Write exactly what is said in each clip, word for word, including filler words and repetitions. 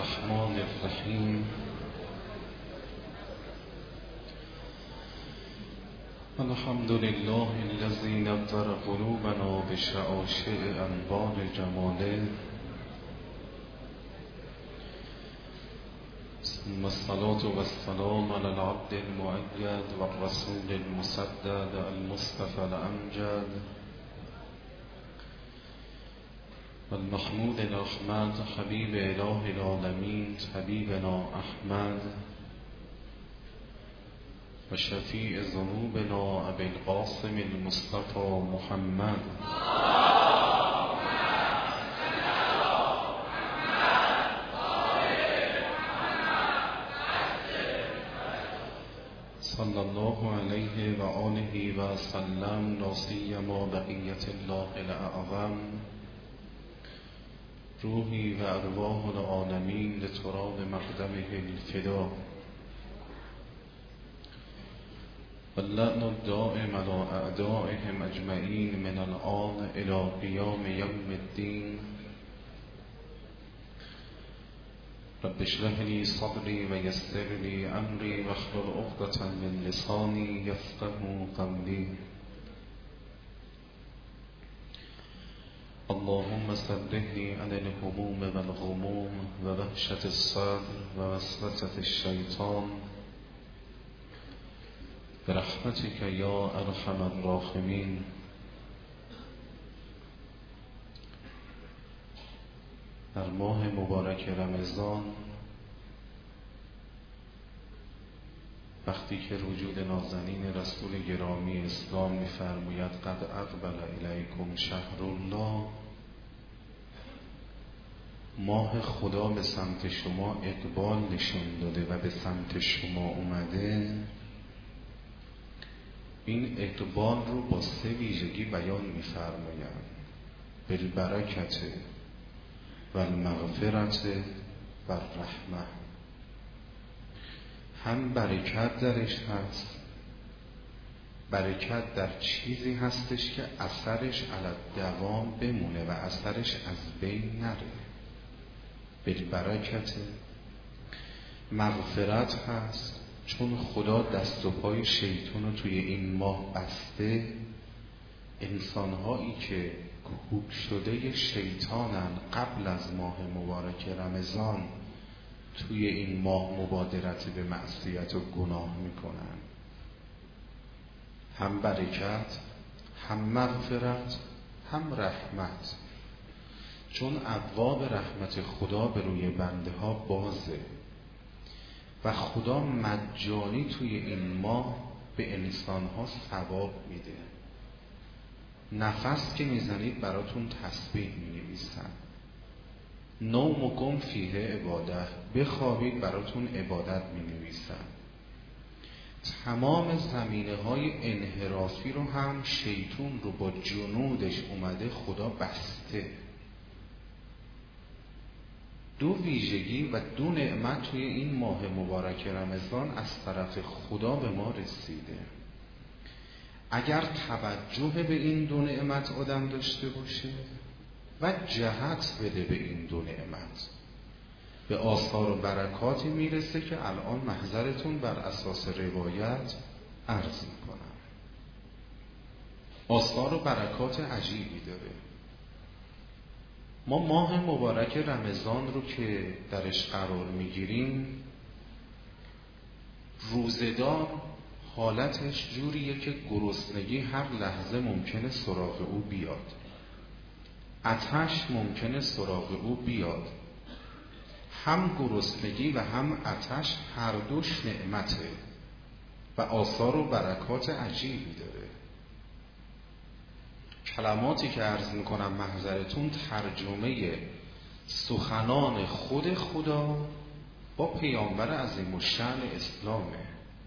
الرحمن الرحیم. الحمد لله الذي نظر قلوبنا بشعاشع انوار جماله، ثم الصلاة والسلام على العبد المؤيد والرسول المسدد المصطفى الأمجد والمحمود الأحمد حبيب إله العالمين حبيبنا أحمد وشفيع ذنوبنا أبي القاسم المصطفى محمد صلى الله عليه وآله وسلم، لا سيما بقية الله الأعظم، روحي وأرواح العالمين لتراب مقدمه الفداء، واللعن الدائم على أعدائهم أجمعين من الآن إلى قيام يوم الدين. رب اشرح لي صدري ويسر لي أمري واحلل عقدة من لساني يفقهوا قولي. اللهم سبحني عن الهموم والغموم ووحشة الصدر ووسوسة الشيطان برحمتك يا أرحم الراحمين. در ماه مبارک رمضان، وقتی که وجود نازنین رسول گرامی اسلام می‌فرماید قد اقبل الیکم شهر الله، ماه خدا به سمت شما اقبال نشون داده و به سمت شما اومده، این اقبال رو با سه ویژگی بیان می‌فرماید: بالبرکت و المغفرت و الرحمه. هم برکت درش هست، برکت در چیزی هستش که اثرش علی دوام بمونه و اثرش از بین نره، بالبرکت. مغفرت هست چون خدا دست و پای شیطان رو توی این ماه بسته، انسانهایی که کوک شده شیطانن قبل از ماه مبارک رمضان توی این ماه مبادرت به معصیت و گناه میکنن. هم برکت، هم مغفرت، هم رحمت، چون ابواب رحمت خدا به روی بنده ها بازه و خدا مجانی توی این ماه به انسان ها ثواب میده. نفس که میزنید براتون تسبیح مینویسن، نومکم فیه عبادت، بخوابید براتون عبادت مینویسن. تمام زمینه های انحرافی رو هم شیطون رو با جنودش اومده خدا بسته. دو ویژگی و دو نعمت توی این ماه مبارک رمضان از طرف خدا به ما رسیده. اگر توجه به این دو نعمت آدم داشته باشه و جهت بده به این دو نعمت، به آثار و برکاتی میرسه که الان محضرتون بر اساس روایت عرض میکنم. آثار و برکات عجیبی داره. ما ماه مبارک رمضان رو که درش قرار میگیریم، روزدار حالتش جوریه که گرسنگی هر لحظه ممکنه سراغ او بیاد، آتش ممکنه سراغ او بیاد. هم گرسنگی و هم آتش هر دوش نعمته و آثار و برکات عجیبی داره. کلماتی که عرض میکنم محضرتون ترجمه سخنان خود خدا با پیامبر عظیم الشأن اسلامه.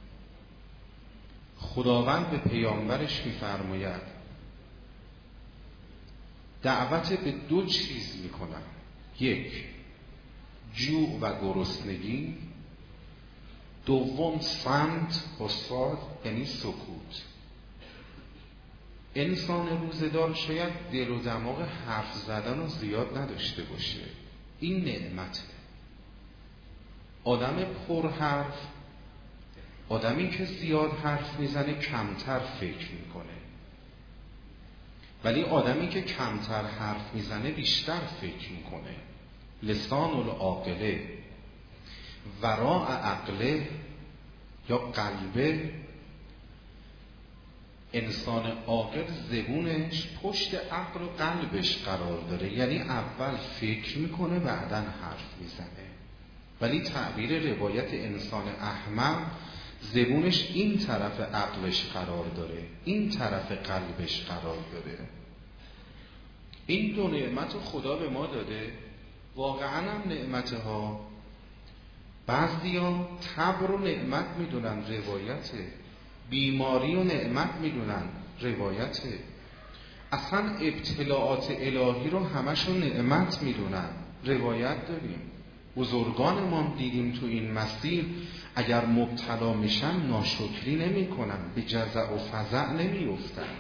خداوند به پیامبرش میفرماید دعوت به دو چیز میکنم: یک، جوع و گرسنگی، دوم صمت و صاد یعنی سکوت. انسان روزدار شاید دل و دماغ حرف زدن رو زیاد نداشته باشه، این نعمته. آدم پرحرف، آدمی که زیاد حرف میزنه کمتر فکر میکنه، ولی آدمی که کمتر حرف میزنه بیشتر فکر میکنه. لسان العاقله وراء عقله یا قلبه، انسان عاقل زبونش پشت عقل و قلبش قرار داره، یعنی اول فکر میکنه بعداً حرف میزنه. ولی تعبیر روایت انسان احمق، زبونش این طرف عقلش قرار داره، این طرف قلبش قرار داره. این دو نعمت خدا به ما داده، واقعا هم نعمتها. بعضیا تبر و نعمت میدونن روایته، بیماری و نعمت میدونن روایته، اصلا ابتلاعات الهی رو همشون نعمت میدونن روایت داریم. بزرگان ما دیدیم تو این مسیر اگر مبتلا میشن ناشکری نمی کنن، به جزع و فزع نمی افتن.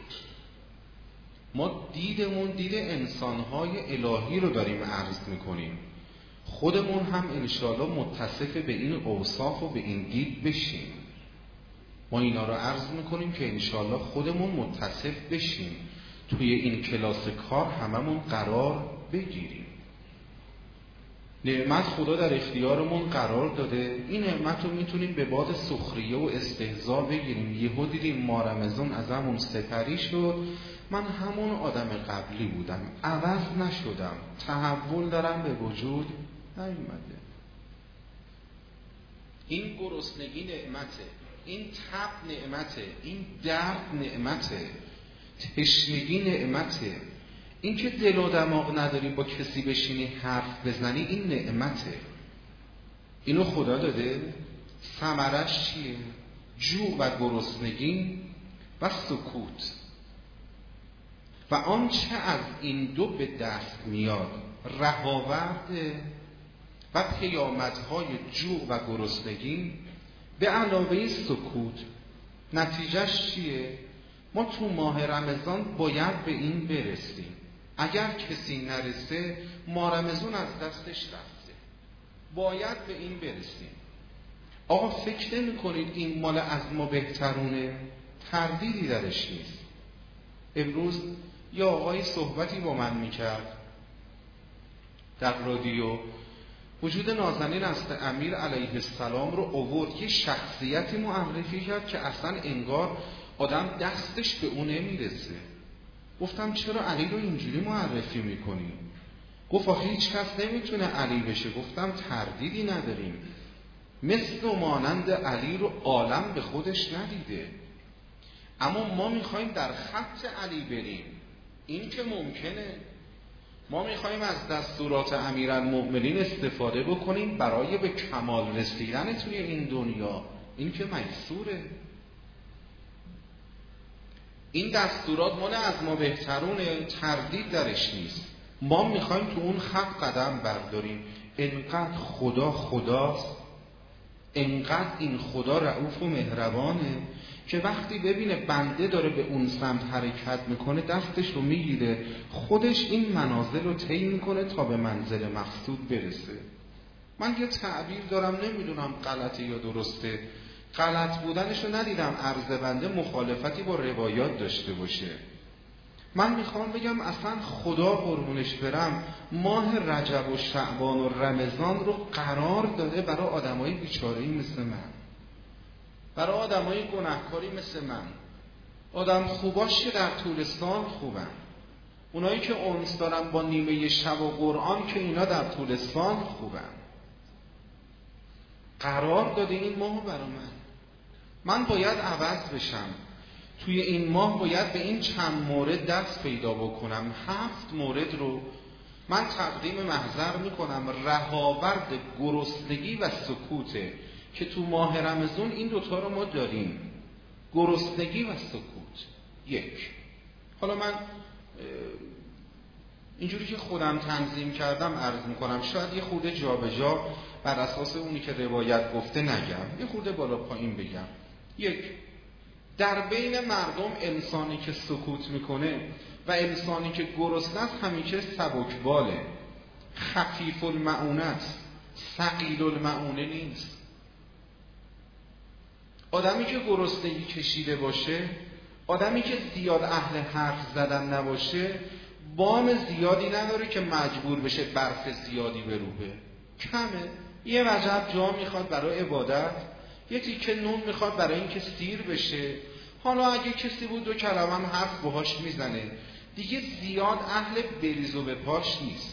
ما دیدمون دید انسانهای الهی رو داریم عرض میکنیم، خودمون هم انشاءالله متصف به این اوصاف و به این دید بشیم. ما اینا رو عرض میکنیم که انشاءالله خودمون متصف بشیم، توی این کلاس کار هممون قرار بگیریم. نعمت خدا در اختیارمون قرار داده، این نعمت رو میتونیم به باد سخریه و استهزا بگیریم. یهو دیدیم ما رمضان از همون سپری شد، من همون آدم قبلی بودم، عوض نشدم، تحول دارم به وجود نیومده. این گرسنگی نعمته، این تب نعمته، این درد نعمته، تشنگی نعمته. این که دل و دماغ نداری با کسی بشینی حرف بزنی، این نعمته. اینو خدا داده. ثمرش چیه؟ جوع و گرسنگی و سکوت. و آنچه از این دو به دست میاد رهاورد و پیامدهای جوع و گرسنگی به علاوه سکوت. نتیجهش چیه؟ ما تو ماه رمضان باید به این برسیم. اگر کسی نرسه ماه رمضان از دستش رفته. باید به این برسیم. آقا فکر نمی کنید این مال از ما بهترونه؟ تردیدی درش نیست. امروز یا آقای صحبتی با من میکرد در رادیو، وجود نازنین است امیر علیه السلام رو آورد، یه شخصیتی معرفی کرد که اصلا انگار آدم دستش به اون نمیرسه. گفتم چرا علی رو اینجوری معرفی میکنی؟ گفت آخه هیچ کس نمیتونه علی بشه. گفتم تردیدی نداریم، مثل و مانند علی رو عالم به خودش ندیده، اما ما میخوایم در خط علی بریم. این که ممکنه. ما میخوایم از دستورات امیرالمؤمنین استفاده بکنیم برای به کمال رسیدن توی این دنیا. این که میسوره. این دستورات مال از ما بهترونه، تردید درش نیست. ما میخوایم تو اون خط قدم برداریم. انقدر خدا خداست، انقدر این خدا رئوف و مهربانه که وقتی ببینه بنده داره به اون سمت حرکت میکنه دستش رو میگیره، خودش این منازل رو طی میکنه تا به منزل مقصود برسه. من یه تعبیر دارم، نمیدونم غلطه یا درسته، غلط بودنش رو ندیدم عرض بنده مخالفتی با روایات داشته باشه. من میخوام بگم اصلا خدا قربونش برم ماه رجب و شعبان و رمضان رو قرار داده برای آدمای بیچاره‌ای مثل من، برای آدمای گناهکاری مثل من. آدم خوباش که در طولستان خوبن، اونایی که انس دارن با نیمه شب و قرآن که اینا در طولستان خوبن. قرار داده این ماه برای من. من باید عوض بشم. توی این ماه باید به این چند مورد دست پیدا بکنم. هفت مورد رو من تقدیم محضر میکنم. رهاورد گرسنگی و سکوته که تو ماه رمضان این دوتا رو ما داریم، گرسنگی و سکوت. یک، حالا من اینجوری که خودم تنظیم کردم عرض میکنم، شاید یه خورده جا به جا بر اساس اونی که روایت گفته نگم، یه خورده بالا پایین بگم. یک، در بین مردم انسانی که سکوت میکنه و انسانی که گرسنه است همیشه سبکباله، خفیف المعونه است، ثقیل المعونه نیست. آدمی که گرسنگی کشیده باشه، آدمی که زیاد اهل حرف زدن نباشه، بام زیادی نداره که مجبور بشه برف زیادی بروبه. کمه. یه وجب جا میخواد برای عبادت، یه تیکه نون میخواد برای اینکه سیر بشه. حالا اگه کسی بود دو کلمه هم حرف باهاش میزنه، دیگه زیاد اهل بریز و بپاش نیست.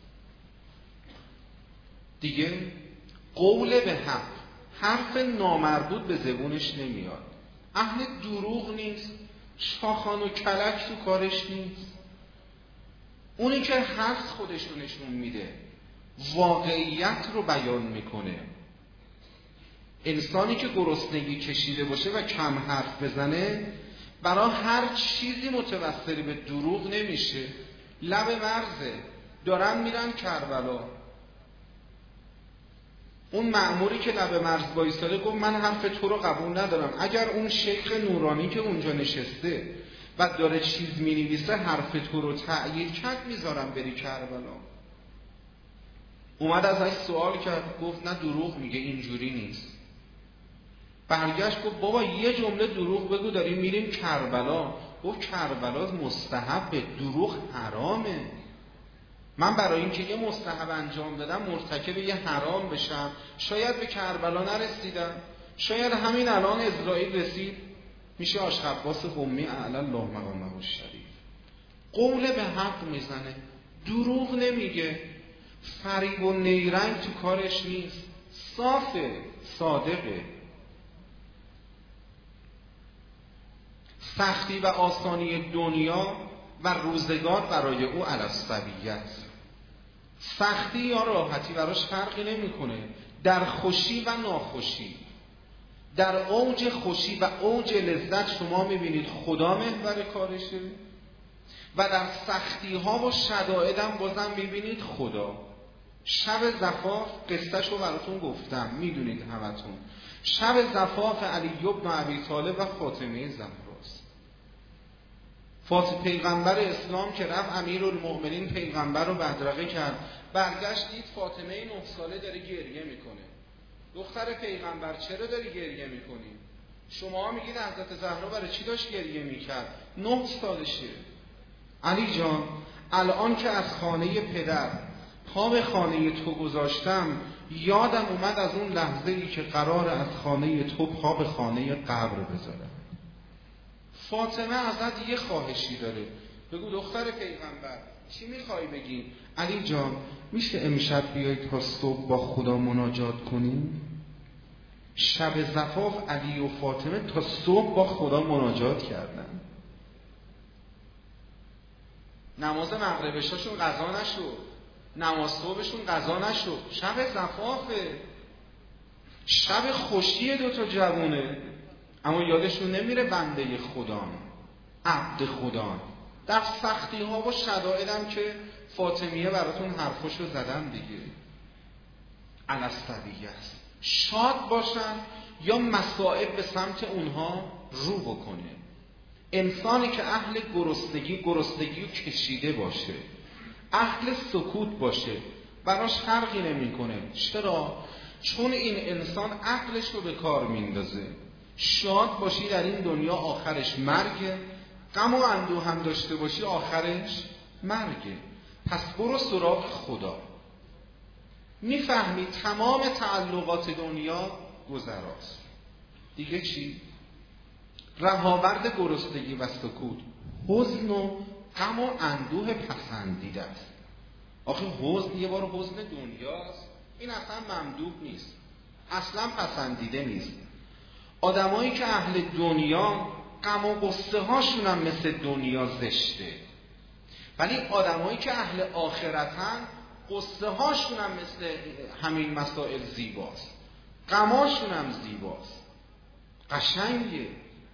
دیگه قول به حق، حرف نامربوط به زبونش نمیاد. اهل دروغ نیست، شاخان و کلک تو کارش نیست. اونی که حرف خودش رو نشون میده، واقعیت رو بیان میکنه. انسانی که گرسنگی کشیده باشه و کم حرف بزنه، برای هر چیزی متوسلی به دروغ نمیشه. لب مرزه، دارن میرن کربلا. اون مأموری که لب مرز وایساده گفت من حرف تو رو قبول ندارم. اگر اون شیخ نورانی که اونجا نشسته و داره چیز مینویسه حرف تو رو تأیید کرد، میذارم بری کربلا. اومد ازش سوال کرد، گفت نه دروغ میگه، اینجوری نیست. برگشت گفت بابا یه جمله دروغ بگو داریم میریم کربلا. گفت کربلا مستحبه، دروغ حرامه. من برای اینکه یه مستحب انجام بدم مرتکب یه حرام بشم، شاید به کربلا نرسیدم، شاید همین الان اسرائیل رسید، میشه آشخباس قمی اعلی الله مقامه الشریف. قول به حق میزنه، دروغ نمیگه، فریب و نیرنگ تو کارش نیست، صافه، صادقه. سختی و آسانی دنیا و روزگار برای او علی السویه. سختی یا راحتی براش فرقی نمیکنه. در خوشی و ناخوشی، در اوج خوشی و اوج لذت شما میبینید خدا محور کارشه و در سختی ها و شدائد هم بازم میبینید خدا. شب زفاف قصهش رو براتون گفتم، میدونید همتون. شب زفاف علی بن ابی طالب و فاطمه زهراست. فاطمه پیغمبر اسلام که رفت امیرالمؤمنین پیغمبر رو بدرقه کرد، برگشت دید فاطمه نه ساله داره گریه میکنه. دختر پیغمبر چرا داری گریه میکنی؟ شما میگید حضرت زهرا برای چی داشت گریه میکرد؟ نه سالشه. علی جان الان که از خانه پدر پا به خانه تو گذاشتم، یادم اومد از اون لحظه ای که قرار از خانه تو پا به خانه قبر بذارم. فاطمه ازت یه خواهشی داره، بگو دختر پیغمبر چی میخوای بگی؟ علی جان میشه امشب بیایید تا صبح با خدا مناجات کنیم؟ شب زفاف علی و فاطمه تا صبح با خدا مناجات کردن. نماز مغربشاشون قضا نشد، نماز صبحشون قضا نشد، شب زفافه، شب خوشی دوتا جوونه، اما یادشون نمیره بنده خدان، عبد خدان. در سختی ها و شدائدم که فاطمیه براتون حرفشو زدم دیگه. علی السویه است. شاد باشن یا مصائب به سمت اونها رو بکنه. انسانی که اهل گرسنگی گرسنگی رو کشیده باشه، اهل سکوت باشه، براش فرقی نمیکنه. چرا؟ چون این انسان عقلش رو به کار میندازه. شاد باشی در این دنیا آخرش مرگه، غم و اندوه هم داشته باشی آخرش مرگه. پس برو سراغ خدا. میفهمی تمام تعلقات دنیا گذراست. دیگه چی؟ رهاورد گرسنگی و سکوت، حزن و غم و اندوه پسندیده است. آخه حزن یه بار حزن دنیاست، این اصلا ممدوح نیست، اصلا پسندیده نیست. آدمایی که اهل دنیا غم و غصه هاشون هم مثل دنیا زشته، ولی آدمایی که اهل آخرتن قصه هاشون هم مثل همین مسائل زیباست، غماشون هم زیباست، قشنگه.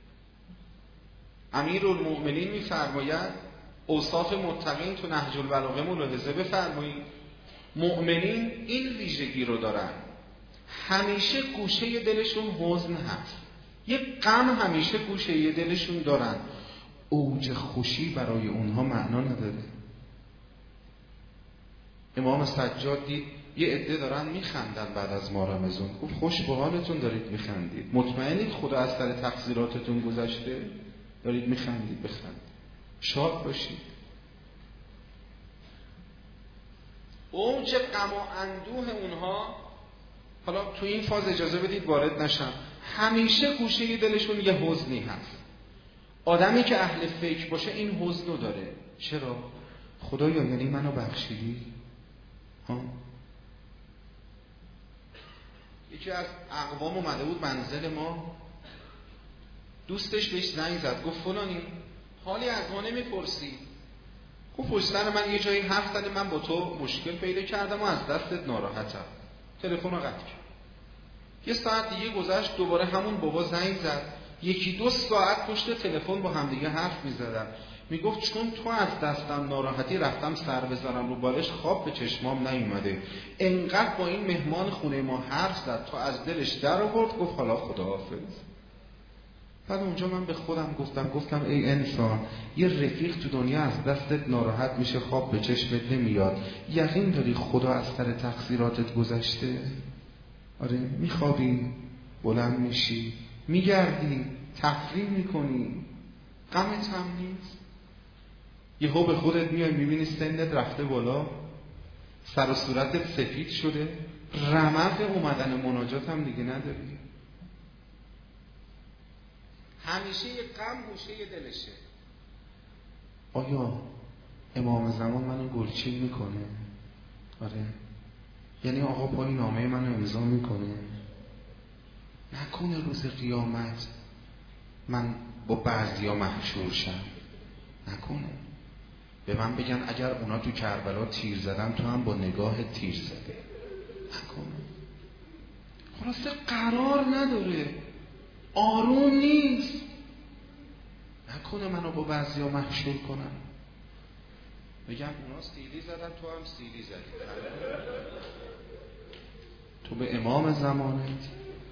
امیرالمؤمنین میفرماید اوصاف متقین تو نهج البلاغه ملاحظه بفرمایید. مؤمنین این ویژگی رو دارن، همیشه گوشه دلشون حزن هست، یه غم همیشه گوشه دلشون دارن. اوج خوشی برای اونها معنا نداره. امام سجاد دید یه عده دارن میخندن بعد از ماه رمضان. گفت خوش به حالتون دارید میخندید، مطمئنید خدا از سر تقصیراتتون گذشته؟ دارید میخندید، بخندید، شاد باشید. اوج غم و اندوه اونها، حالا تو این فاز اجازه بدید وارد نشم، همیشه گوشه دلشون یه حزنی هست. آدمی که اهل فکر باشه این حزن رو داره. چرا؟ خدایا یعنی منو بخشیدی؟ ها؟ یکی از اقوام اومده بود منزل ما، دوستش بهش زنگ زد، گفت فلانی حالی از ما نمیپرسی؟ گفت پشت سر من یه جایی حرف زدی، من با تو مشکل پیدا کردم و از دستت ناراحتم. تلفن رو قطع کرد. یه ساعت دیگه گذشت، دوباره همون بابا زنگ زد، یکی دو ساعت پشت تلفن با همدیگه حرف میزدن. میگفت چون تو از دستم ناراحتی رفتم سر بزنم رو بالش، خواب به چشمام نیومده، انقدر با این مهمان خونه ما حرف زد تا از دلش در آورد. گفت حالا خداحافظ. بعد اونجا من به خودم گفتم گفتم ای انسان، یه رفیق تو دنیا از دستت ناراحت میشه، خواب به چشمت نمیاد، یقین داری خدا از سر تقصیراتت گذشته؟ آره، میخوابی، بلند میشی، میگردی، تفریح میکنی، غمت هم نیست. یهو به خودت میای میبینی سنت رفته بالا، سر و صورتت سفید شده، رمق اومدن مناجات هم دیگه نداری. همیشه یه غم گوشه یه دلشه. آیا امام زمان منو گلچین میکنه؟ آره. یعنی آقا پای نامه منو امضا میکنه؟ نکنه روز قیامت من با بعضیا محشور شم؟ نکنه به من بگن اگر اونا تو کربلا تیر زدن تو هم با نگاه تیر زده؟ نکنه. خلاصه قرار نداره، آروم نیست. نکنه منو با بعضیا محشور کنن، بگن اونا سیلی زدن تو هم سیلی زدی، تو به امام زمانت.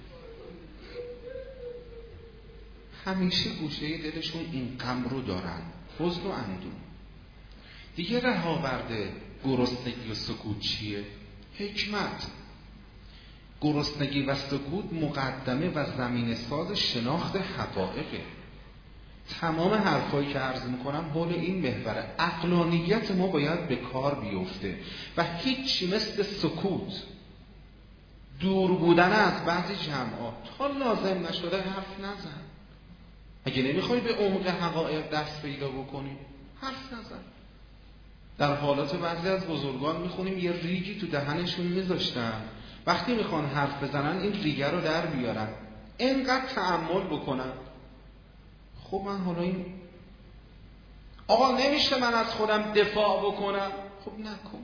همیشه گوشه دلشون این غم رو دارن، حزن و اندوه. دیگه رهاورده گرسنگی و سکوت چیه؟ حکمت. گرسنگی و سکوت مقدمه و زمین ساز شناخت حقایقه. تمام حرفایی که عرض میکنم حول این محور عقلانیت ما باید به کار بیفته و هیچی مثل سکوت، دور بودن از بعضی جمعات، تا لازم نشده حرف نزن. اگه نمیخوای به عمق حقایق دست پیدا بکنی، حرف نزن. در حالات بعضی از بزرگان میخونیم یه ریگی تو دهنشون میذاشتن، وقتی میخوان حرف بزنن این ریگه رو در بیارن، اینقدر تأمل بکنن. خب من حالا این آقا نمیشه من از خودم دفاع بکنم؟ خب نکن.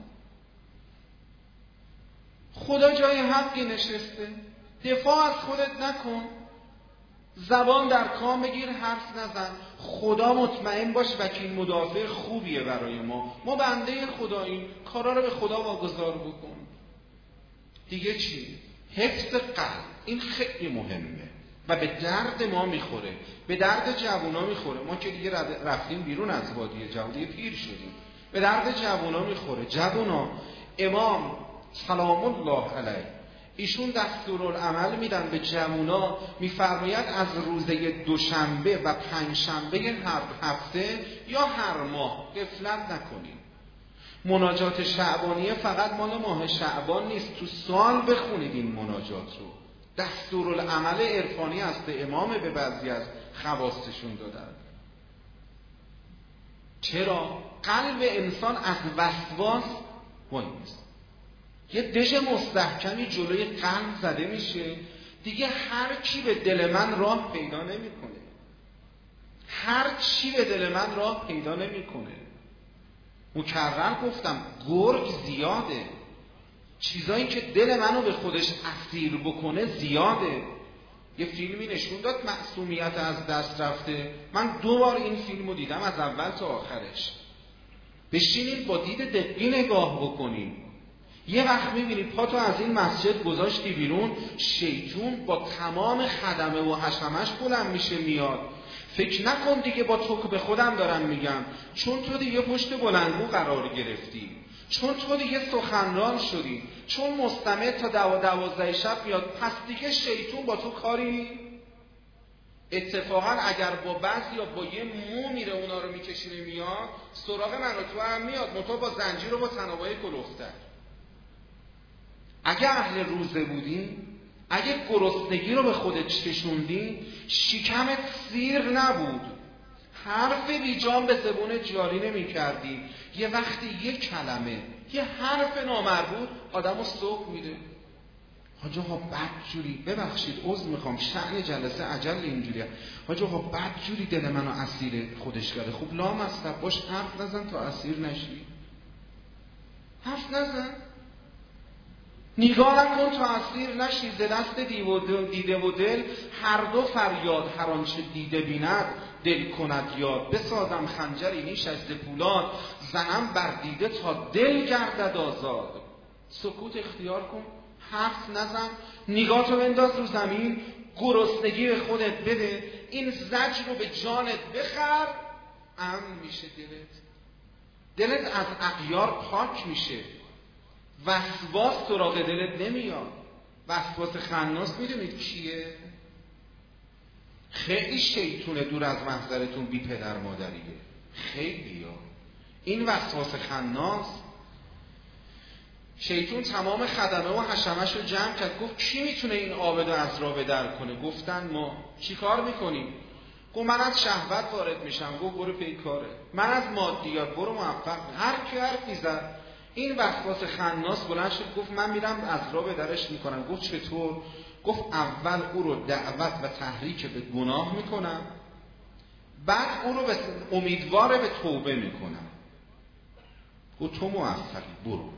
خدا جای حقی نشسته، دفاع از خودت نکن. زبان در کام بگیر، حرف نزن. خدا مطمئن باش وکیل مدافع خوبیه برای ما، ما بنده خداییم، کارا رو به خدا واگذار بکن. دیگه چی؟ حفظ قلب. این خیلی مهمه و به درد ما میخوره، به درد جوونا میخوره. ما که دیگه رفتیم بیرون از وادی جوون، دیگه پیر شدیم، به درد جوونا میخوره. جوونا امام سلام الله علیه ایشون دستورالعمل میدن به جوونا، میفرماید از روزه دوشنبه و پنجشنبه هر هفته یا هر ماه غفلت نکنید. مناجات شعبانیه فقط مال ماه شعبان نیست، تو سال بخونید این مناجات رو. دستورالعمل عرفانی است امام به بعضی از خواستشون دادن. چرا؟ قلب انسان از وسواس وای نیست. یه دژ مستحکمی جلوی قلب زده میشه، دیگه هر کی به دل من راه پیدا نمیکنه. هر چی به دل من راه پیدا نمیکنه. مکرر گفتم گرگ زیاده، چیزایی که دل منو به خودش اسیر بکنه زیاده. یه فیلمی نشون داد معصومیت از دست رفته، من دو بار این فیلمو دیدم از اول تا آخرش. بشینید با دید دقیق نگاه بکنید. یه وقت میبینید پا تو از این مسجد گذاشتی بیرون، شیطون با تمام خدمه و حشمش بلند میشه میاد. فکر نکن دیگه با تو که به خودم دارم میگم، چون تو دیگه پشت بلندگو قرار گرفتی، چون تو دیگه سخنران شدی، چون مستمع تا دو دوازده شب میاد، پس دیگه شیطون با تو کاری. اتفاقا اگر با بعضی یا با یه مو میره اونا رو میکشینه میاد، سراغ من و تو هم میاد، منتها با زنجیر و با تنابای کلفتر. اگه اهل روزه بودی، اگه گرسنگی رو به خودت کشوندی، شکمت سیر نبود، حرف بیجان به زبون جاری نمی کردی، یه وقتی یه کلمه، یه حرف نامربوط آدمو سوق میده. حاج آقا بدجوری، ببخشید عذر میخوام، شأن جلسه عجل اینجوریه، حاج آقا بدجوری دل منو اسیر خودش کرده. خب لامصب باش، حرف نزن تا اسیر نشی، حرف نزن، نگاه نکن تا اسیر نشی. ز دست دیده و دل هر دو فریاد، هر آنچه دیده بیند دل کند یاد. بسازم خنجری نیش از پولاد، زنم بر دیده تا دل گردد آزاد. سکوت اختیار کن، حرف نزن، نگاه تو بنداز رو زمین، گرسنگی به خودت بده، این زجر رو به جانت بخر، امن میشه دلت، دلت از اغیار پاک میشه، وسواس سراغ دلت نمیاد. وسواس خناس میدونید کیه؟ خیلی شیطونه دور از محضرتون بی پدر مادریه، خیلی ها. این وسواس خناس، شیطون تمام خدمه و حشمش رو جمع کرد، گفت کی میتونه این عابد رو از راه بدر کنه؟ گفتن ما. چی کار میکنیم؟ گفت من از شهوت وارد میشم. گفت برو پی کاره. من از مادیات، برو موفق. هر کی حرف میزد. این وسواس خناس بلند شد گفت من میرم از راه بدرش میکنم. گفت چطور؟ گفت اول او رو دعوت و تحریک به گناه میکنم، بعد او رو امیدوار به توبه میکنم. گفت تو موفقی، برو.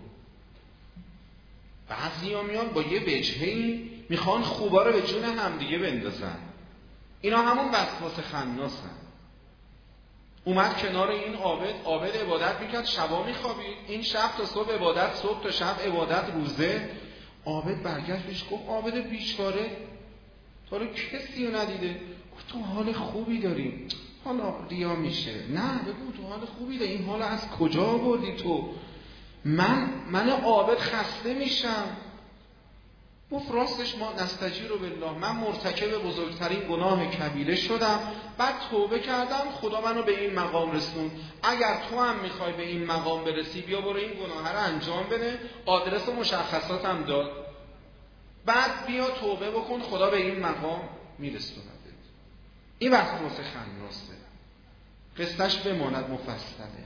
بعضی ها میان با یه وجهی میخوان خوبا رو به جون همدیگه بندازن. اینا همون وسواس خناسن. اومد کنار این عابد، عابد عبادت میکرد، شبا میخوابید، این شب تا صبح عبادت، صبح تا شب عبادت، روزه. عابد برگشت بهش گفت عابد بیچاره، تا رو کسی رو ندیده. گفت تو حال خوبی داری، حالا ریا میشه. نه بگو تو حال خوبی داری، این حال از کجا آوردی تو؟ من من عابد خسته میشم. گفت راستش ما نستجیر بالله، من مرتکب بزرگترین گناه کبیره شدم، بعد توبه کردم، خدا منو به این مقام رسوند. اگر تو هم میخوای به این مقام برسی، بیا برو این گناه رو انجام بده، آدرس و مشخصاتم داد، بعد بیا توبه بکن، خدا به این مقام میرسوند. این وسواس خناسه، قصهش بماند مفصله.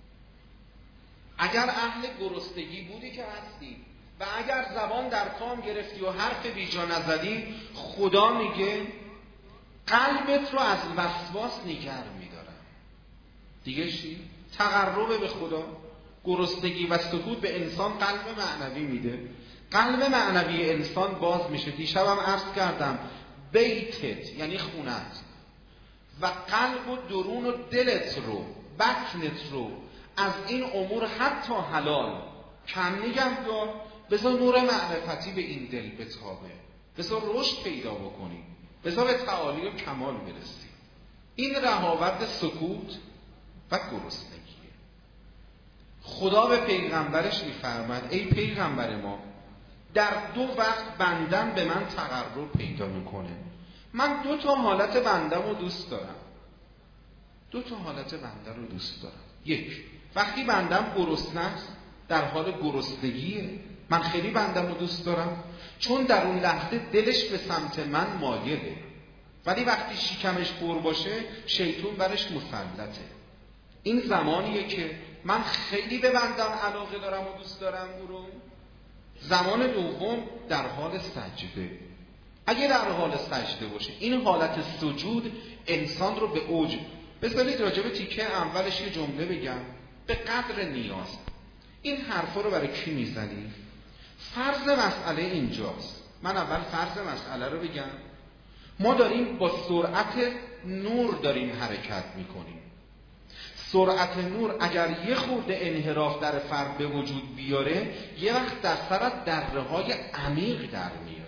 اگر اهل گرسنگی بودی که هستی و اگر زبان در کام گرفتی و حرف بیجا نزدی، خدا میگه قلبت رو از وسواس نگه میدارم. دیگه چی؟ تقرب به خدا. گرسنگی و سکوت به انسان قلب معنوی میده. قلب معنوی انسان باز میشه. دیشبم عرض کردم بیتت یعنی خونت و قلب و درون و دلت رو، بطنت رو از این امور حتی حلال کم نگه دار. بذار نور معرفتی به این دل بتابه، بذار رشد پیدا بکنی، بذار به تعالی و کمال برسی. این رهاورد سکوت و گرسنگیه. خدا به پیغمبرش میفرماد ای پیغمبر ما، در دو وقت بندم به من تقرب پیدا میکنه. من دو تا حالت بندم رو دوست دارم. دو تا حالت بنده رو دوست دارم. یک، وقتی بندم گرسنه است، در حال گرسنگیه، من خیلی بندم رو دوست دارم، چون در اون لحظه دلش به سمت من مایله. ولی وقتی شکمش پر باشه، شیطون برش مسلطه. این زمانیه که من خیلی به بندم علاقه دارم و دوست دارم او رو. زمان دوم در حال سجده. اگه در حال سجده باشه، این حالت سجود انسان رو به اوج. بذارید راجع به تیکه اولش یه جمله بگم. به قدر نیاز. این حرفا رو برای کی میزنی؟ فرض مسئله اینجاست. من اول فرض مسئله رو بگم. ما داریم با سرعت نور داریم حرکت میکنیم. سرعت نور اگر یه خورده انحراف در فرد به وجود بیاره، یه وقت در سرت دره‌های عمیق در میاره.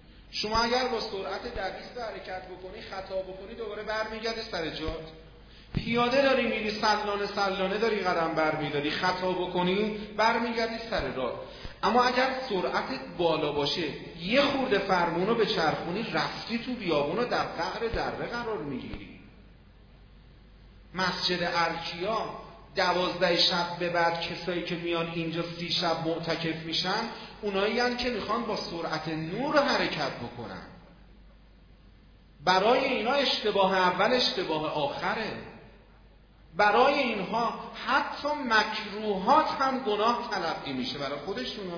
شما اگر با سرعت دویست حرکت بکنی، خطا بکنی، دوباره برمیگرده سر جات. پیاده داری میری، سلانه سلانه داری قدم برمیداری، خطا بکنی برمیگردی سر راه. اما اگر سرعتت بالا باشه، یه خورده فرمونو به چرخونی، رفتی تو بیابونو در قعر دره قرار میگیری. مسجد ارکیا دوازده شب به بعد کسایی که میان اینجا سی شب معتکف میشن، اونایی هن که میخوان با سرعت نور حرکت بکنن. برای اینا اشتباه اول اشتباه آخره. برای اینها حتی مکروهات هم گناه تلقی میشه برای خودشونا،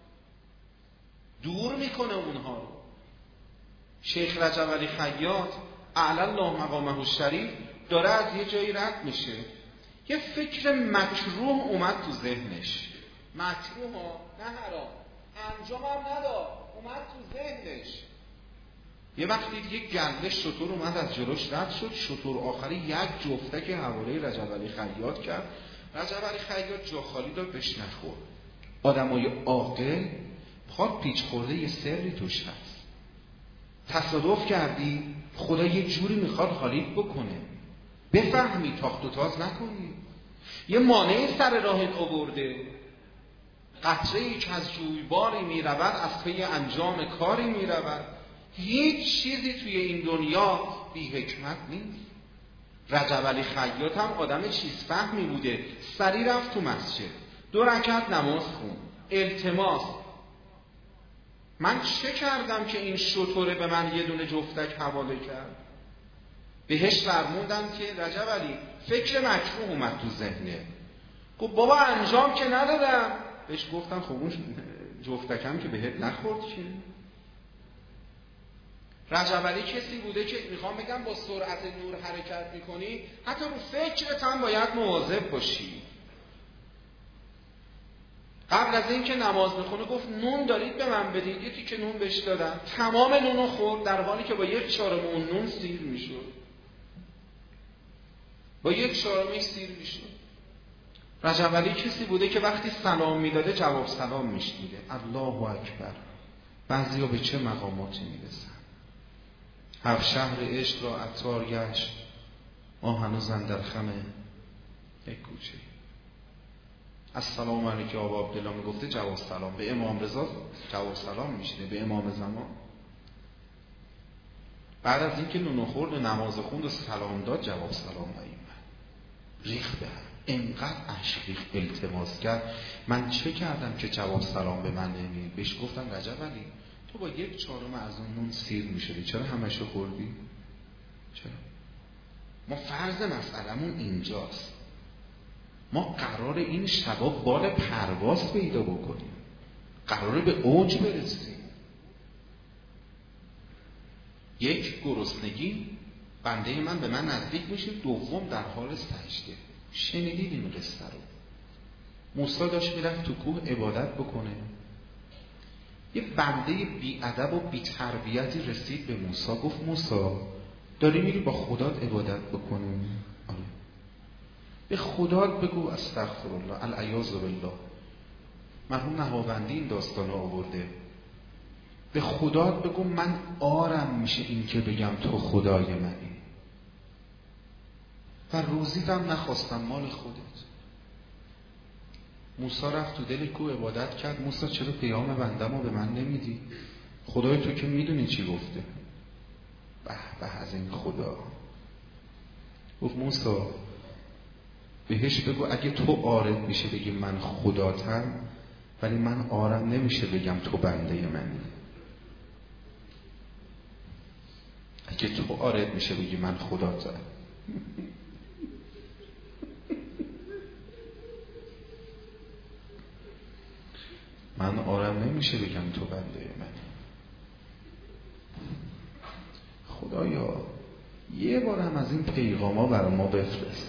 دور میکنه اونها رو. شیخ رجب علی خیاط اعلی الله مقامه الشریف داره از یه جایی رد میشه، یه فکر مکروه اومد تو ذهنش. مکروه ها، نه حرام، انجام هم نداد، اومد تو ذهنش. یه وقتی دیگه گله شتر اومد از جلوش رد شد، شتر آخری یک جفتک حواله رجب علی خیاط کرد. رجب علی خیاط جا خالی داد بهش نخورد. آدمای عاقل بخواد پیچ خورده یه سری توش هست. تصادف کردی، خدا یه جوری میخواد خالیت بکنه، بفهمی، تاخت و تاز نکنی. یه مانعی سر راهت آورده، قطره‌ای که از جویباری میرود از پی انجام کاری میرود. هیچ چیزی توی این دنیا بی حکمت نیست. رجب علی خیاط هم آدم چیز فهمی بوده، سری رفت تو مسجد، دو رکعت نماز خون، التماس. من چه کردم که این شطوره به من یه دونه جفتک حواله کرد؟ بهش فرمودن که رجب علی فکر مکروه اومد تو ذهنه. گفت بابا انجام که ندادم. بهش گفتن خب اون جفتکم که بهت نخورد که. رجب علی کسی بوده که میخوام بگم با سرعت نور حرکت میکنی، حتی رو فکرت هم باید مواظب باشی. قبل از این که نماز میخونه گفت نون دارید به من بدید، یه تیکه نون بهش دادم، تمام نونو خورد، در حالی که با یک چهارم اون نون سیر میشد، با یک چهارمش سیر میشد. رجب علی کسی بوده که وقتی سلام میداده جواب سلام میشنیده. الله اکبر. بعضیا به چه مقاماتی میرسن. هفت شهر عشق را عطار گشت، ما هنوز اندر خم یک کوچه. السلام علیکم آقا عبدالله میگفته جواب سلام، به امام رضا جواب سلام میشنه، به امام زمان. بعد از اینکه نونو خورد و نماز خوند و سلام داد جواب سلام نیومد، ریخت به هم، انقدر اشک ریخت، التماس کرد من چه کردم که جواب سلام به من نمیدی؟ بهش گفتم رجب علی تو با یک چهارم از اون نون سیر میشدی، چرا همشو خوردی؟ چرا؟ ما فرض مسئلمون اینجاست، ما قرار این شبا بال پرواز پیدا بکنیم، قراره به اوج برسیم. یک گرسنگی بنده من به من نزدیک میشه، دوم در حال سجده. شنیدید این قصه رو؟ موسی داشت میرفت تو کوه عبادت بکنه، یه بنده بی ادب و بی تربیتی رسید به موسی، گفت موسی داری میری با خدات عبادت بکنی؟ آره. به خدات بگو استغفر الله، العیاذ بالله. مرحوم نهاوندی این داستان رو آورده. به خدات بگو من آرم میشه این که بگم تو خدای منی و روزیتم نخواستم مال خودت. موسی رفت تو دل کوه عبادت کرد. موسی چرا پیام بندم رو به من نمیدی؟ خدای تو که میدونی چی گفته. به به از این خدا. گفت موسی بهش بگو اگه تو آرد میشه بگی من خداتم، ولی من آرم نمیشه بگم تو بنده منی. اگه تو آرد میشه بگی من خداتم، من آرم نمیشه بگم تو بنده منی. خدایا یه بار هم از این پیغاما برای ما بفرست.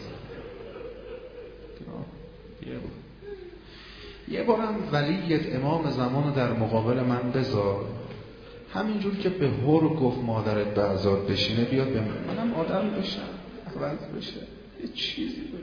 یه بار یه بارم ولیت امام زمان در مقابل من بذار، همینجور که به هر گفت مادرت به عذاب بشینه بیاد به من، منم آدم بشم، عوض بشه، یه چیزی بگو.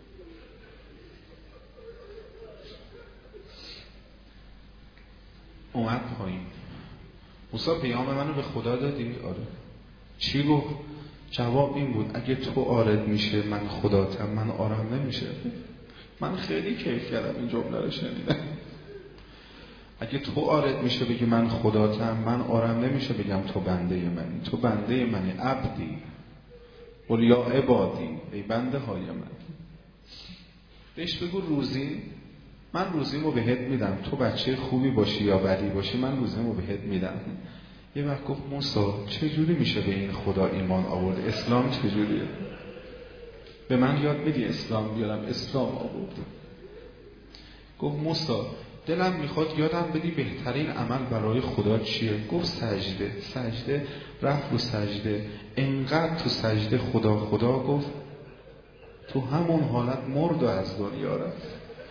اومد پایین. موسی پیام منو به خدا دادی؟ آره. چی گفت؟ جواب این بود اگه تو آرد میشه من خداتم، من آرام نمیشه. من خیلی کیف کردم این جمله رو شنیدم. اگه تو آرد میشه بگی من خداتم، من آرام نمیشه بگم تو بنده منی. تو بنده منی، عبدی، قل یا عبادی، ای بنده های من. بهش بگو روزی، من روزیمو بهت میدم، تو بچه خوبی باشی یا بدی باشی من روزیمو بهت میدم. یه وقت گفت موسی چجوری میشه به این خدا ایمان آورد؟ اسلام چجوریه؟ به من یاد میدی اسلام بیارم؟ اسلام آورد. گفت موسی دلم میخواد یادم بدی بهترین عمل برای خدا چیه؟ گفت سجده. سجده. رفت رو سجده، انقدر تو سجده خدا خدا گفت تو همون حالت مرد و از دنیا رفت.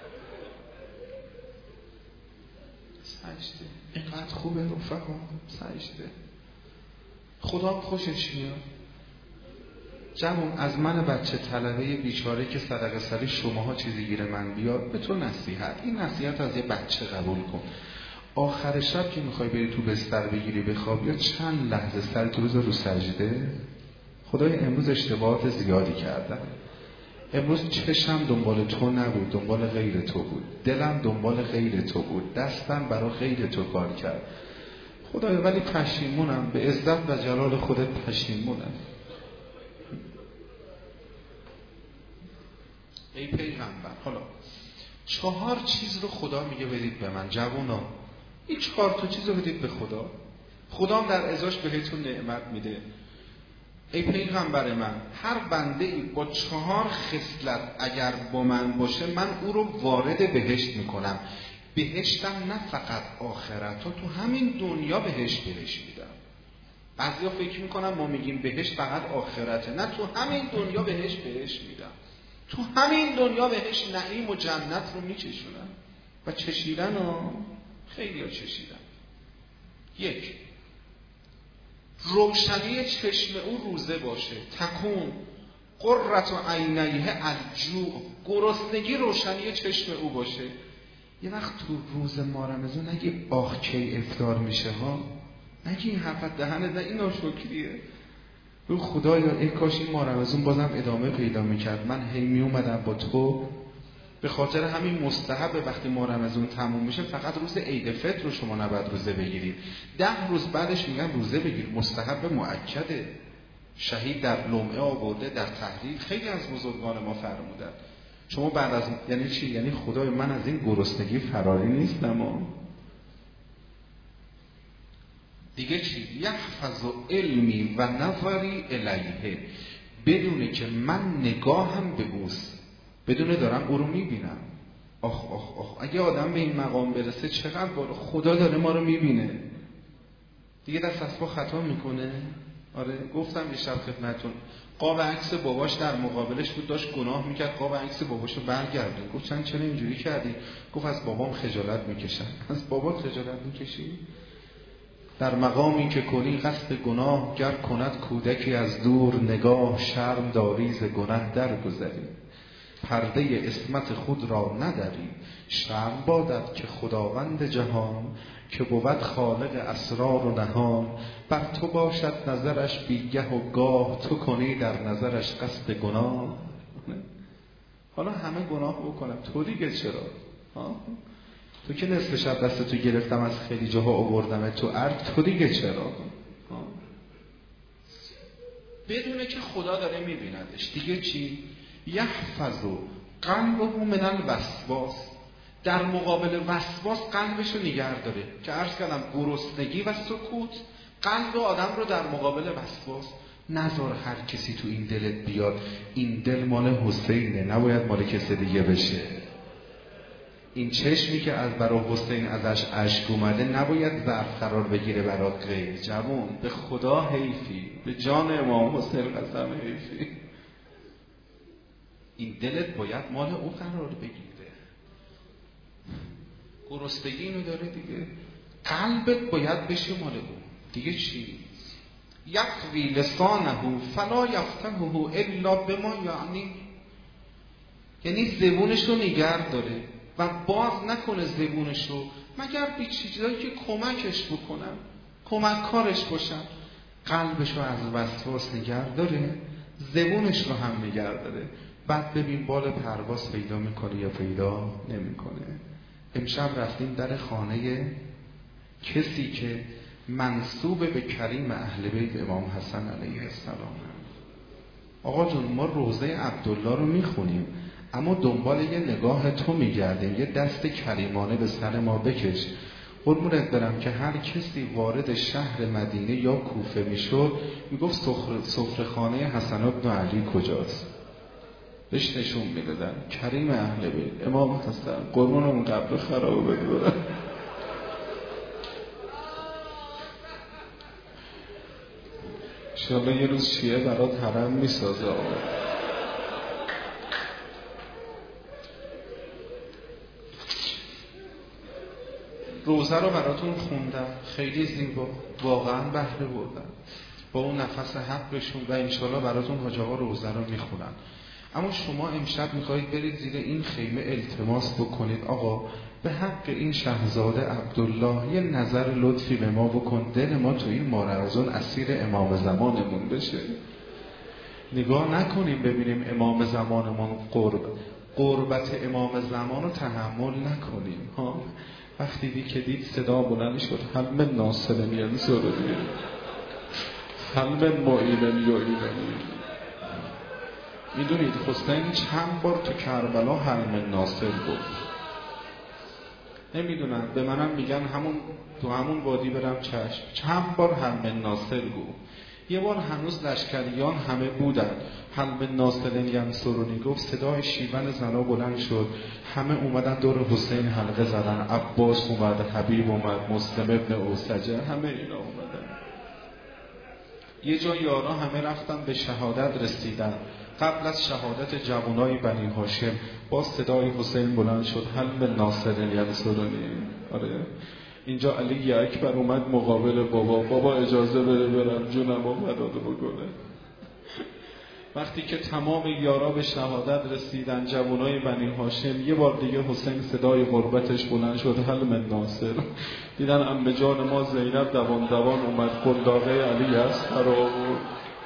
سجده اینقدر خوبه رفقا، سجده. خدا خوشش میاد. جوان از من بچه طلبه بیچاره که صدقه سری شماها چیزی گیر من بیاد، به تو نصیحت، این نصیحت از یه بچه قبول کن. آخر شب که میخوای بری تو بستر بگیری بخواب، یا چند لحظه سر تو بذار رو سجده. خدای امروز اشتباهات زیادی کردم. امروز چشم دنبال تو نبود، دنبال غیر تو بود. دلم دنبال غیر تو بود، دستم برای غیر تو کار کرد. خدای ولی پشیمونم، به عزت و جلال خودت پشیمونم. ای پیغمبر، حالا چهار چیز رو خدا میگه بدید به من جوونا. این چهار تا چیز رو بدید به خدا. خدا در ازاش بهتون نعمت میده. ای پیغمبر من، هر بنده ای با چهار خصلت اگر با من باشه، من او رو وارد بهشت میکنم. بهشتم نه فقط آخرت، تو همین دنیا بهشت بهش میدم. بعضیا فکر میکنم ما میگیم بهشت فقط آخرته، نه، تو همین دنیا بهشت بهش میدم. تو همین دنیا بهش نعیم و جنت رو میچشونم. و چشیدن ها خیلی ها چشیدن. یک، روشنی چشم او روزه باشه. تکون قرة عینیه الجوع، گرسنگی روشنی چشم او باشه. یه وقت تو روز ماه رمضان نگی آخ کی افطار میشه ها، نگی این حرفت دهنت، نه، این ناشکریه. رو خدایا ای کاش این ماه رمضان بازم ادامه پیدا میکرد، من هی می اومدم با تو. به خاطر همین مستحب وقتی ماه رمضان تموم میشه فقط روز عید فطر رو شما نباید روزه بگیرید، ده روز بعدش میگن روزه بگیر. مستحب مؤکده، شهید در لمعه آورده، در تحریر خیلی از بزرگان ما فرمودن. شما بعد از یعنی چی؟ یعنی خدای من از این گرسنگی فراری نیستم. دیگه چی؟ یحفظ علمی و نظری الیه، بدونه که من نگاهم به اوست، بدونه دارم او رو میبینم. آخ آخ آخ اگه آدم به این مقام برسه چقدر بالا، خدا داره ما رو میبینه. دیگه دست از پا خطا میکنه. آره گفتم یه شب خدمتتون، قاب عکس باباش در مقابلش بود، داشت گناه میکرد، قاب عکس باباشو برگردون. گفتن چرا اینجوری کردی؟ گفت از بابام خجالت میکشم. از بابات خجالت میکشی؟ در مقامی که کنی قصد گناه، گر کند کودکی از دور نگاه، شرم داری ز گناه در گذری، پرده عصمت خود را نداری. شرم بادت که خداوند جهان، که بود خالق اسرار و نهان. بر تو باشد نظرش بیگه و گاه، تو کنی در نظرش قصد گناه. حالا همه گناه بکنم تو دیگه چرا؟ ها؟ تو که نصف شب دست تو گرفتم از خیلی جاها آوردم تو ارگ، تو دیگه چرا؟ بدونه که خدا داره میبیندش. دیگه چی؟ یحفظ قلبه من الوسواس، در مقابل وسواس قلبشو نگه داره. که عرض کردم گرسنگی و سکوت قلب آدم رو در مقابل وسواس. نذار هر کسی تو این دلت بیاد این دل مال حسینه، نباید مال کسی دیگه بشه. این چشمی که از برای حسین ازش اشک اومده نباید ظرف قرار بگیره برات غیر. جوان به خدا حیفی، به جان امام حسین قسم حیفی. این دلت باید مال او قرار بگیره. گرسنگی اینو داره دیگه، قلبت باید بشه مال او. دیگه چی؟ یقوی لسانه فلا یفتحه الا بما یعنی، یعنی زبونش رو نگه داره و باز نکنه زبونش رو مگر به چیزایی که کمکش بکنم، کمک کارش باشم. قلبش رو از وسواس نگه داره، زبونش رو هم نگه داره. بعد ببین بال پرواز پیدا میکنه یا پیدا نمیکنه. امشب رفتیم در خانه کسی که منسوب به کریم اهل بیت امام حسن علیه السلام. آقا جون ما روضه عبدالله رو میخونیم اما دنبال یه نگاه تو میگردیم، یه دست کریمانه به سر ما بکش. قربونت برم که هر کسی وارد شهر مدینه یا کوفه میشد میگفت سفره خانه حسن بن علی کجاست، بهش نشون میدادن کریم اهل بیت امام حسن قربون اون قبر خراب بده. انشاءالله یه روز شیعه برات حرم میسازه. روزه رو براتون خوندم، خیلی زیبا، واقعا بهره بردن با اون نفس حقشون و انشاءالله براتون حاج آقا روزه رو میخونن. اما شما امشب میخواید برید زیر این خیمه التماس بکنید آقا به حق این شهزاده عبدالله یه نظر لطفی به ما بکن، دل ما تو این مارزون اسیر امام زمانمون بشه. نگاه نکنیم ببینیم امام زمانمون قرب قربت امام زمان رو تحمل نکنیم ها. وقتی دی که دید صدا بلند شد هل من ناصرن یعنی سرودی هل من معینن یا اینن. میدونید حسین چند بار تو کربلا هل من ناصر گفت؟ نمیدونم، به منم میگن همون تو همون وادی برم چشم. چند بار هل من ناصر گفت. یه بار هنوز لشکریان همه بودن، هل من ناصرن ینصرونی گفت، صدای شیون زنا بلند شد، همه اومدن دور حسین حلقه زدن، عباس اومد، حبیب اومد، مسلم ابن اوسجه، همه اینا اومدن. یه جا یارا همه رفتن به شهادت رسیدن. قبل از شهادت جوانای بنی هاشم با صدای حسین بلند شد هل من ناصرن ینصرونی. آره اینجا علی اکبر اومد مقابل بابا، بابا اجازه بده برم جونم رو مداده بکنه. وقتی که تمام یارا به شهادت رسیدن جوانای بنی هاشم، یه بار دیگه حسین صدای غربتش بلند شد هل من ناصر. دیدن عمه جان ما زینب دوان دوان اومد، قلاقه علی است فرا بود.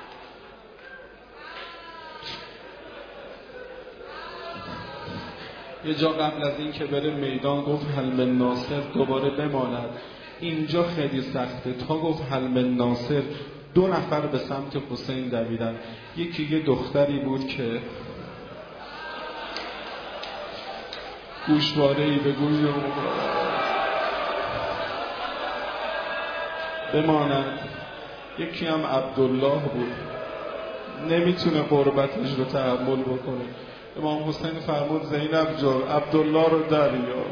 یه جا قبل از این که بره میدان گفت هل من ناصر دوباره بماند. اینجا خیلی سخته، تا گفت هل من ناصر دو نفر به سمت حسین دویدن. یکی یه دختری بود که گوشواره‌ای به گوش بماند، یکی هم عبدالله بود نمیتونه قربتش رو تحمل بکنه. امام حسین فرمود زینب جان عبدالله رو دریا.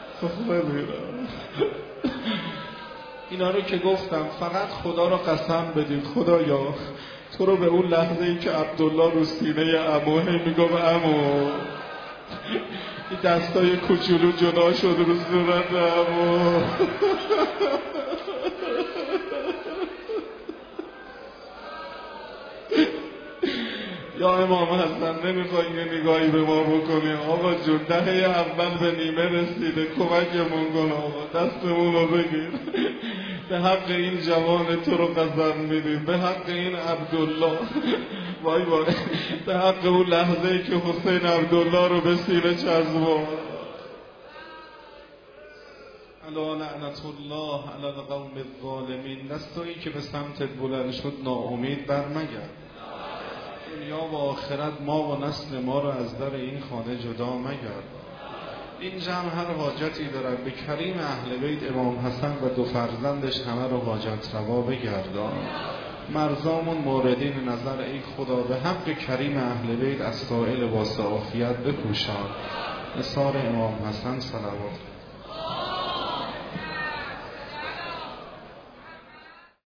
اینا رو که گفتم فقط خدا رو قسم بدید خدایا تو رو به اون لحظه ای که عبدالله رو سینه عموه میگم عمو، این دستای کوچولو جدا شد رو صورت عمو. یا امام حسن نمیخوای یه نگاهی به ما بکنی؟ آقا جون دهه اول به نیمه رسیده، کمکمون کن آقا، دستمون رو بگیر. به حق این جوان تو رو قسم میدیم، به حق این عبدالله، وای وای، به حق اون لحظه ای که حسین عبدالله رو به سینه چسبون. الا لعنت الله علی القوم الظالمین. دستایی که به سمتت بلند شد ناامید برمگرد. دنیا و آخرت ما و نسل ما رو از در این خانه جدا مگرد. این جمع هر حاجتی دارد، به کریم اهل بیت امام حسن و دو فرزندش همه رو حاجت روا بگردان. مرزامون موردین نظر ای خدا به حق کریم اهل بیت از سائل واسه عافیت بپوشان. نثار امام حسن صلوات.